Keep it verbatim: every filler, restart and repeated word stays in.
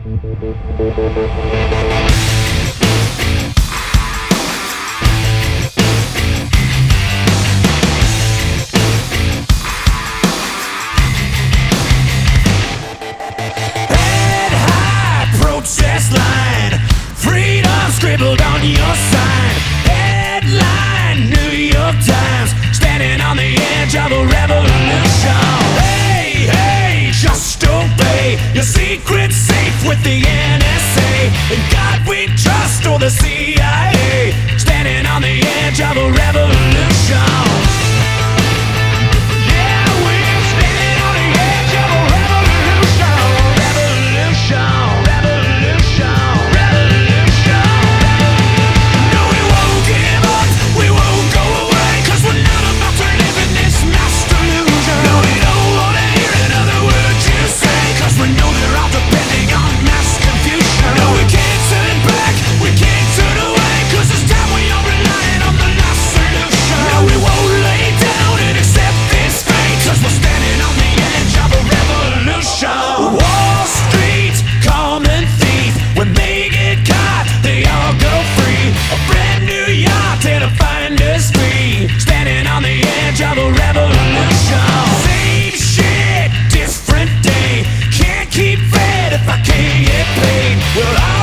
Head high, protest line, freedom scribbled on your sign. Headline, New York Times, standing on the edge of a revolution. Hey, hey, just obey your secret safe with the N S A. In God we trust, or the C I A, standing on the edge of a revolution. Of a revolution. Same shit, different day. Can't keep fed if I can't get paid. Well, I